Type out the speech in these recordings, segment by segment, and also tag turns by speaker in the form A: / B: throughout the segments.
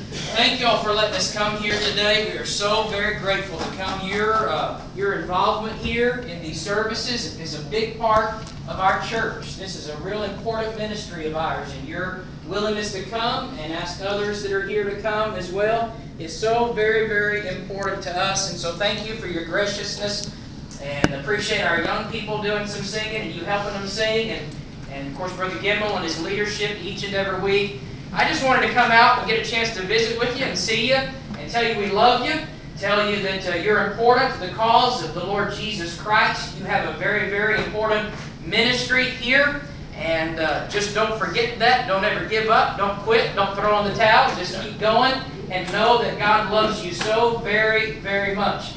A: Thank y'all for letting us come here today. We are so very grateful to come. Your involvement here in these services is a big part of our church. This is a real important ministry of ours, and your willingness to come and ask others that are here to come as well is so very, very important to us. And so thank you for your graciousness, and appreciate our young people doing some singing and you helping them sing, and of course Brother Gimbel and his leadership each and every week. I just wanted to come out and get a chance to visit with you and see you and tell you we love you, tell you that you're important to the cause of the Lord Jesus Christ. You have a very, very important ministry here, and just don't forget that. Don't ever give up. Don't quit. Don't throw in the towel. Just keep going and know that God loves you so very, very much.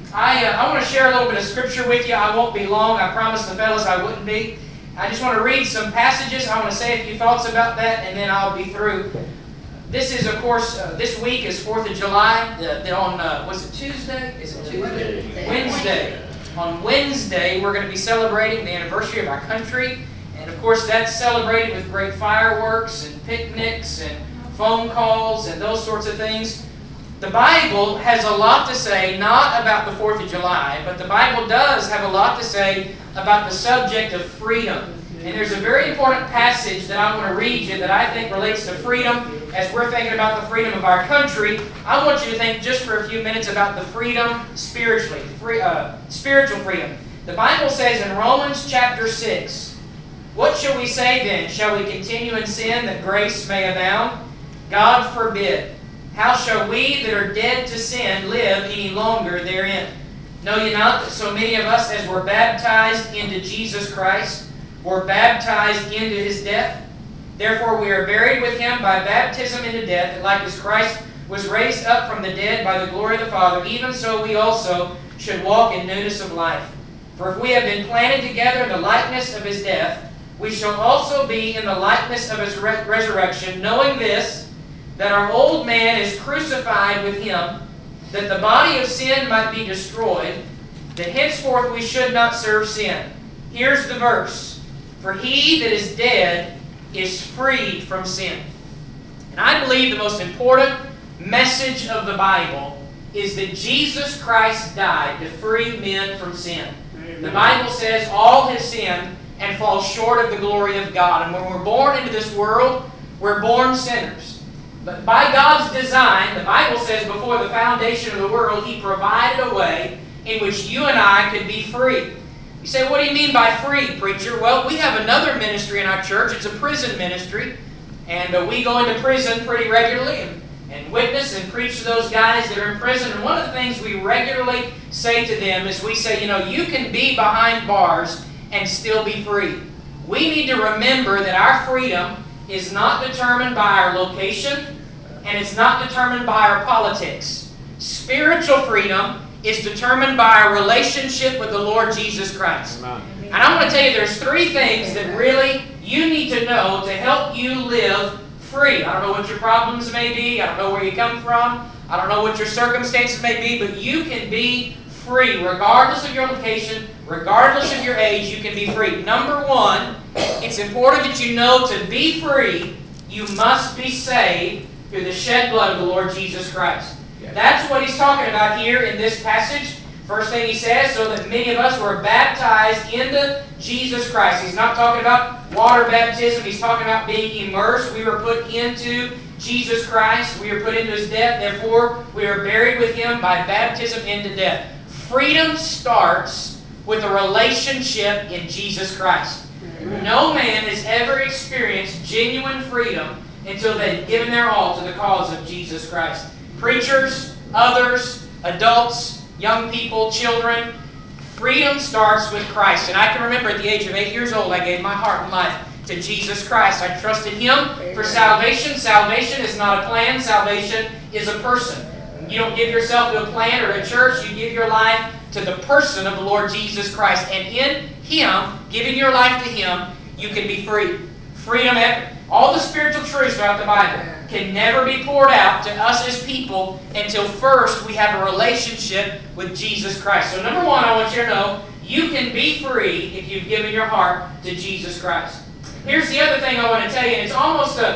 A: I want to share a little bit of Scripture with you. I won't be long. I promised the fellas I wouldn't be. I just want to read some passages. I want to say a few thoughts about that, and then I'll be through. This is, of course, this week is 4th of July. Was it Tuesday? Is it Tuesday? Wednesday. On Wednesday, we're going to be celebrating the anniversary of our country. And, of course, that's celebrated with great fireworks and picnics and phone calls and those sorts of things. The Bible has a lot to say, not about the 4th of July, but the Bible does have a lot to say about the subject of freedom. And there's a very important passage that I want to read you that I think relates to freedom. As we're thinking about the freedom of our country, I want you to think just for a few minutes about the freedom spiritually, spiritual freedom. The Bible says in Romans chapter 6, "What shall we say then? Shall we continue in sin that grace may abound? God forbid. How shall we that are dead to sin live any longer therein? Know ye not that so many of us as were baptized into Jesus Christ were baptized into His death? Therefore we are buried with Him by baptism into death, that like as Christ was raised up from the dead by the glory of the Father, even so we also should walk in newness of life. For if we have been planted together in the likeness of His death, we shall also be in the likeness of His resurrection, knowing this, that our old man is crucified with Him, that the body of sin might be destroyed, that henceforth we should not serve sin." Here's the verse. "For he that is dead is freed from sin." And I believe the most important message of the Bible is that Jesus Christ died to free men from sin. Amen. The Bible says all have sinned and fall short of the glory of God. And when we're born into this world, we're born sinners. But by God's design, the Bible says before the foundation of the world, He provided a way in which you and I could be free. You say, what do you mean by free, preacher? Well, we have another ministry in our church. It's a prison ministry. And we go into prison pretty regularly and witness and preach to those guys that are in prison. And one of the things we regularly say to them is we say, you can be behind bars and still be free. We need to remember that our freedom is not determined by our location, and it's not determined by our politics. Spiritual freedom is determined by our relationship with the Lord Jesus Christ. Amen. And I want to tell you there's three things that really you need to know to help you live free. I don't know what your problems may be. I don't know where you come from. I don't know what your circumstances may be, but you can be free. Regardless of your location, regardless of your age, you can be free. Number one, it's important that you know to be free, you must be saved through the shed blood of the Lord Jesus Christ. Yes. That's what he's talking about here in this passage. First thing he says, so that many of us were baptized into Jesus Christ. He's not talking about water baptism. He's talking about being immersed. We were put into Jesus Christ. We were put into His death. Therefore, we are buried with Him by baptism into death. Freedom starts with a relationship in Jesus Christ. Amen. No man has ever experienced genuine freedom until they've given their all to the cause of Jesus Christ. Preachers, others, adults, young people, children, freedom starts with Christ. And I can remember at the age of 8 years old, I gave my heart and life to Jesus Christ. I trusted Him for salvation. Salvation is not a plan. Salvation is a person. You don't give yourself to a plan or a church. You give your life to the person of the Lord Jesus Christ. And in Him, giving your life to Him, you can be free. Freedom, all the spiritual truths throughout the Bible can never be poured out to us as people until first we have a relationship with Jesus Christ. So number one, I want you to know, you can be free if you've given your heart to Jesus Christ. Here's the other thing I want to tell you, and it's almost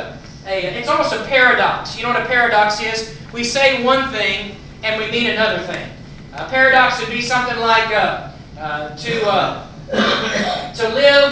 A: it's almost a paradox. You know what a paradox is? We say one thing and we mean another thing. A paradox would be something like to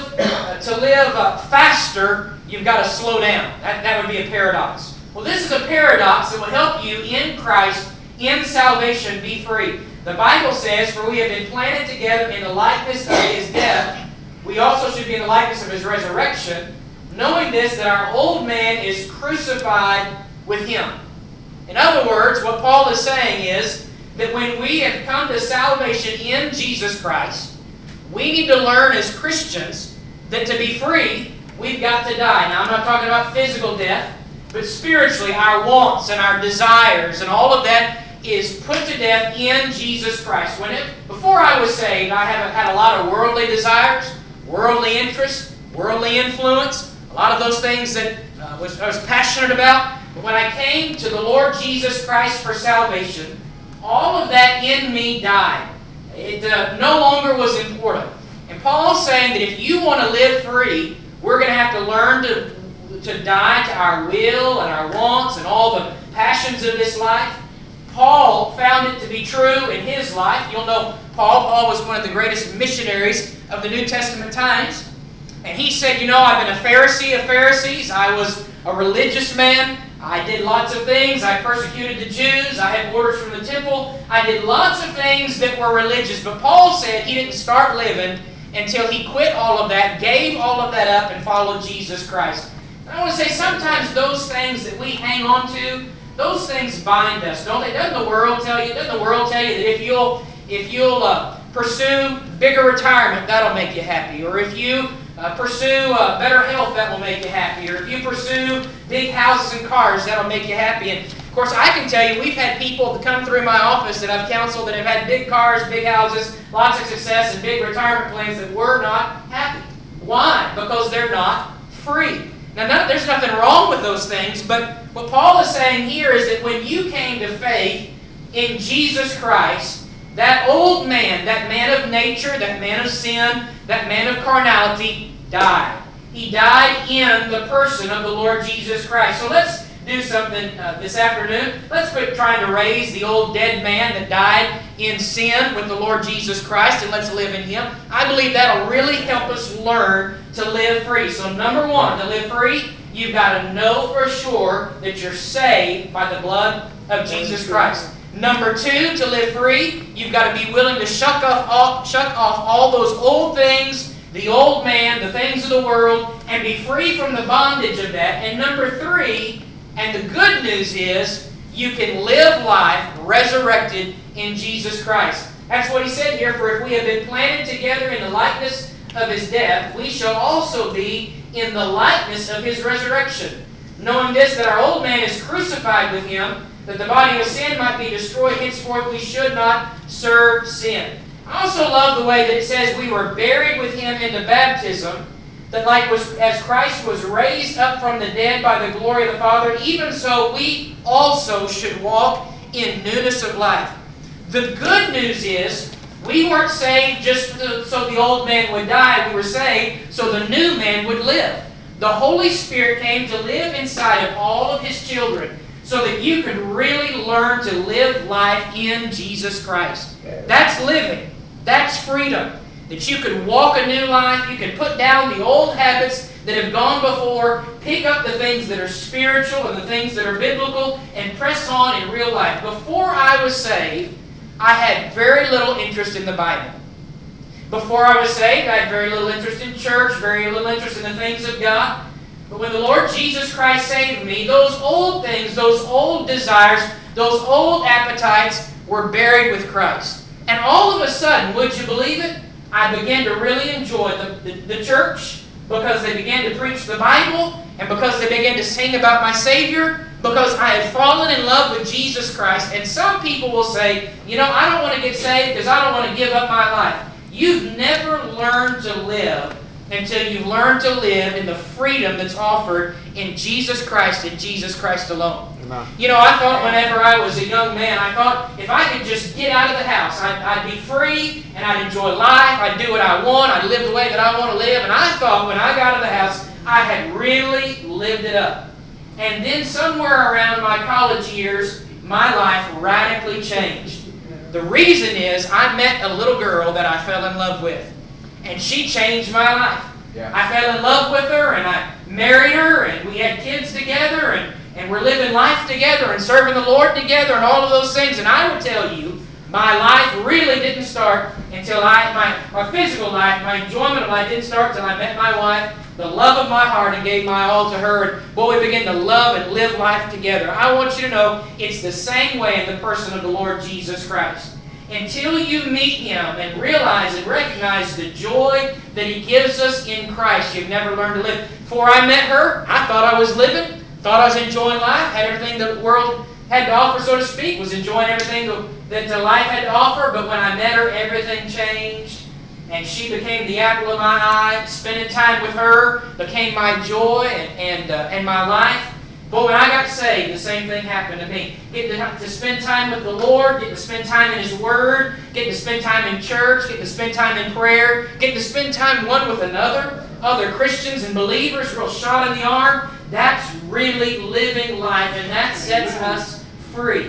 A: live faster, you've got to slow down. That would be a paradox. Well, this is a paradox that will help you in Christ, in salvation, be free. The Bible says, "For we have been planted together in the likeness of His death, we also should be in the likeness of His resurrection, knowing this, that our old man is crucified with Him." In other words, what Paul is saying is that when we have come to salvation in Jesus Christ, we need to learn as Christians that to be free, we've got to die. Now, I'm not talking about physical death, but spiritually, our wants and our desires and all of that is put to death in Jesus Christ. Before I was saved, I had a lot of worldly desires, worldly interests, worldly influence, a lot of those things that I was passionate about. But when I came to the Lord Jesus Christ for salvation, all of that in me died. It no longer was important. And Paul's saying that if you want to live free, we're going to have to learn to die to our will and our wants and all the passions of this life. Paul found it to be true in his life. You'll know Paul was one of the greatest missionaries of the New Testament times. And he said, I've been a Pharisee of Pharisees. I was a religious man. I did lots of things. I persecuted the Jews. I had orders from the temple. I did lots of things that were religious. But Paul said he didn't start living until he quit all of that, gave all of that up, and followed Jesus Christ. And I want to say sometimes those things that we hang on to, those things bind us, don't they? Doesn't the world tell you that if you'll pursue bigger retirement, that'll make you happy? Or if you pursue better health, that will make you happy. Or if you pursue big houses and cars, that'll make you happy. And of course, I can tell you, we've had people that come through my office that I've counseled that have had big cars, big houses, lots of success, and big retirement plans that were not happy. Why? Because they're not free. Now, there's nothing wrong with those things, but what Paul is saying here is that when you came to faith in Jesus Christ, that old man, that man of nature, that man of sin, that man of carnality, died. He died in the person of the Lord Jesus Christ. So let's do something this afternoon. Let's quit trying to raise the old dead man that died in sin with the Lord Jesus Christ, and let's live in Him. I believe that'll really help us learn to live free. So number one, to live free, you've got to know for sure that you're saved by the blood of Jesus Christ. Number two, to live free, you've got to be willing to shuck off all those old things, the old man, the things of the world, and be free from the bondage of that. And number three, and the good news is, you can live life resurrected in Jesus Christ. That's what he said here, "For if we have been planted together in the likeness of His death, we shall also be in the likeness of His resurrection. Knowing this, that our old man is crucified with Him, that the body of sin might be destroyed, henceforth we should not serve sin." I also love the way that it says we were buried with Him into baptism, that as Christ was raised up from the dead by the glory of the Father, even so we also should walk in newness of life. The good news is, we weren't saved just so the old man would die. We were saved so the new man would live. The Holy Spirit came to live inside of all of His children so that you could really learn to live life in Jesus Christ. That's living. That's freedom. That you could walk a new life. You can put down the old habits that have gone before, pick up the things that are spiritual and the things that are biblical, and press on in real life. Before I was saved, I had very little interest in the Bible. Before I was saved, I had very little interest in church, very little interest in the things of God. But when the Lord Jesus Christ saved me, those old things, those old desires, those old appetites were buried with Christ. And all of a sudden, would you believe it? I began to really enjoy the church, because they began to preach the Bible, and because they began to sing about my Savior, because I had fallen in love with Jesus Christ. And some people will say, I don't want to get saved because I don't want to give up my life. You've never learned to live until you learn to live in the freedom that's offered in Jesus Christ and Jesus Christ alone. Amen. I thought whenever I was a young man, I thought if I could just get out of the house, I'd be free and I'd enjoy life, I'd do what I want, I'd live the way that I want to live. And I thought when I got out of the house, I had really lived it up. And then somewhere around my college years, my life radically changed. The reason is I met a little girl that I fell in love with. And she changed my life.
B: Yeah.
A: I fell in love with her, and I married her, and we had kids together, and we're living life together and serving the Lord together and all of those things. And I would tell you, my life really didn't start until my physical life, my enjoyment of life didn't start until I met my wife, the love of my heart, and gave my all to her. And boy, we began to love and live life together. I want you to know it's the same way in the person of the Lord Jesus Christ. Until you meet Him and realize and recognize the joy that He gives us in Christ, you've never learned to live. Before I met her, I thought I was living, thought I was enjoying life, had everything the world had to offer, so to speak, was enjoying everything that life had to offer. But when I met her, everything changed, and she became the apple of my eye. Spending time with her became my joy and my life. But when I got saved, the same thing happened to me. Getting to spend time with the Lord, getting to spend time in His Word, getting to spend time in church, getting to spend time in prayer, getting to spend time one with another, other Christians and believers, real shot in the arm. That's really living life, and that sets us free.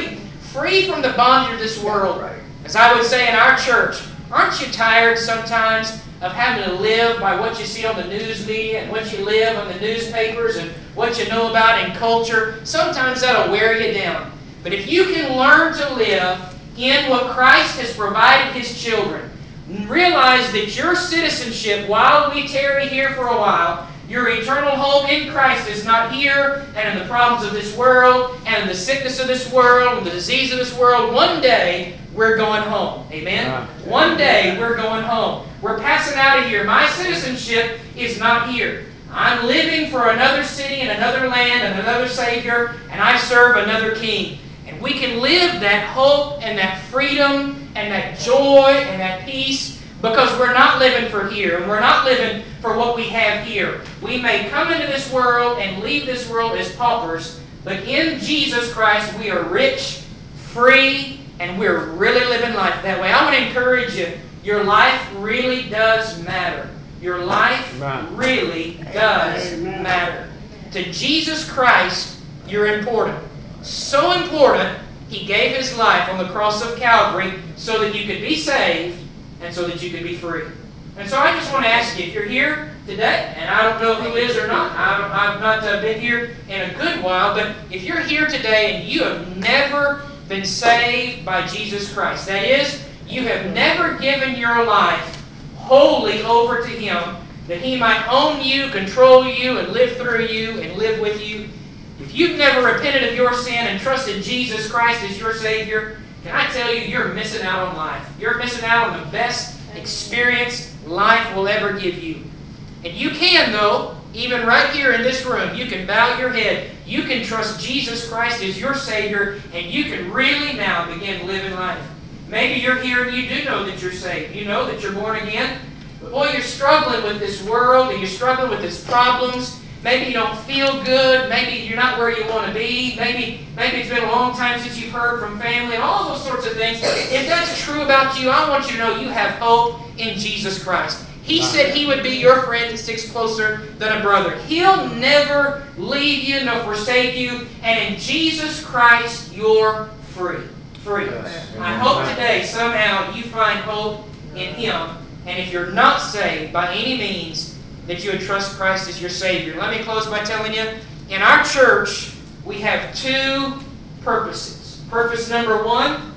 A: Free from the bondage of this world. As I would say in our church, aren't you tired sometimes of having to live by what you see on the news media and what you live on the newspapers and what you know about in culture? Sometimes that'll wear you down. But if you can learn to live in what Christ has provided His children, realize that your citizenship, while we tarry here for a while, your eternal home in Christ is not here and in the problems of this world and in the sickness of this world and the disease of this world. One day, we're going home. Amen? One day, we're going home. We're passing out of here. My citizenship is not here. I'm living for another city and another land and another Savior, and I serve another King. And we can live that hope and that freedom and that joy and that peace because we're not living for here, and we're not living for what we have here. We may come into this world and leave this world as paupers, but in Jesus Christ we are rich, free, and we're really living life that way. I want to encourage you, your life really does matter. Your life really does matter. To Jesus Christ, you're important. So important, He gave His life on the cross of Calvary so that you could be saved and so that you could be free. And so I just want to ask you, if you're here today, and I don't know who is or not, I've not been here in a good while, but if you're here today and you have never been saved by Jesus Christ, that is, you have never given your life wholly over to Him, that He might own you, control you, and live through you, and live with you. If you've never repented of your sin and trusted Jesus Christ as your Savior, can I tell you, you're missing out on life. You're missing out on the best experience life will ever give you. And you can, though, even right here in this room, you can bow your head. You can trust Jesus Christ as your Savior, and you can really now begin living life. Maybe you're here and you do know that you're saved. You know that you're born again. But boy, you're struggling with this world, and you're struggling with its problems. Maybe you don't feel good. Maybe you're not where you want to be. Maybe it's been a long time since you've heard from family and all those sorts of things. If that's true about you, I want you to know you have hope in Jesus Christ. He said He would be your friend that sticks closer than a brother. He'll never leave you nor forsake you. And in Jesus Christ, you're free. Free. I hope today somehow you find hope in Him. And if you're not saved by any means, that you would trust Christ as your Savior. Let me close by telling you, in our church, we have two purposes. Purpose number one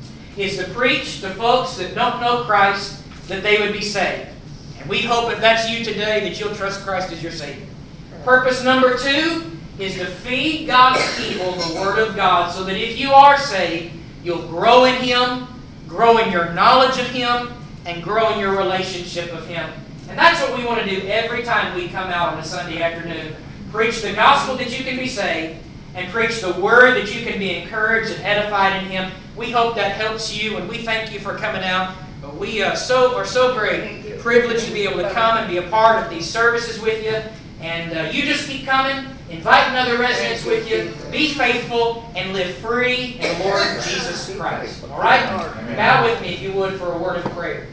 A: is to preach to folks that don't know Christ that they would be saved. And we hope if that's you today that you'll trust Christ as your Savior. Purpose number two is to feed God's people the Word of God so that if you are saved, you'll grow in Him, grow in your knowledge of Him, and grow in your relationship with Him. And that's what we want to do every time we come out on a Sunday afternoon. Preach the gospel that you can be saved, and preach the Word that you can be encouraged and edified in Him. We hope that helps you, and we thank you for coming out. But we are so very privileged to be able to come and be a part of these services with you. And you just keep coming, invite another residents with you, be faithful, and live free in the Lord Jesus Christ. All right? Bow with me, if you would, for a word of prayer.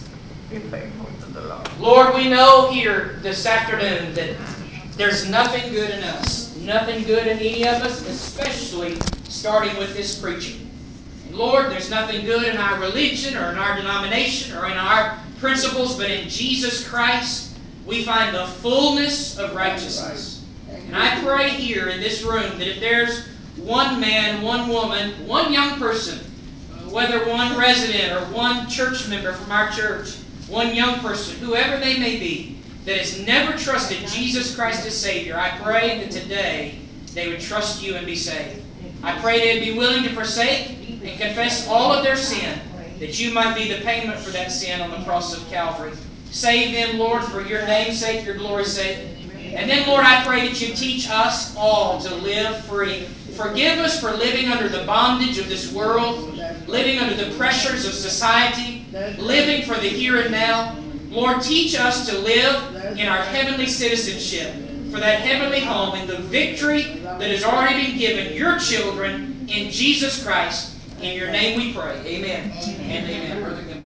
B: Be faithful to the Lord.
A: Lord, we know here this afternoon that there's nothing good in us. nothing good in any of us, especially starting with this preaching. And Lord, there's nothing good in our religion or in our denomination or in our principles, but in Jesus Christ we find the fullness of righteousness. And I pray here in this room that if there's one man, one woman, one young person, whether one resident or one church member from our church, one young person, whoever they may be, that has never trusted Jesus Christ as Savior, I pray that today they would trust you and be saved. I pray they'd be willing to forsake and confess all of their sin, that you might be the payment for that sin on the cross of Calvary. Save them, Lord, for your name's sake, your glory's sake. And then, Lord, I pray that you teach us all to live free. Forgive us for living under the bondage of this world, living under the pressures of society, living for the here and now. Lord, teach us to live in our heavenly citizenship, for that heavenly home, in the victory that has already been given your children in Jesus Christ. In your name we pray. Amen and amen. Brother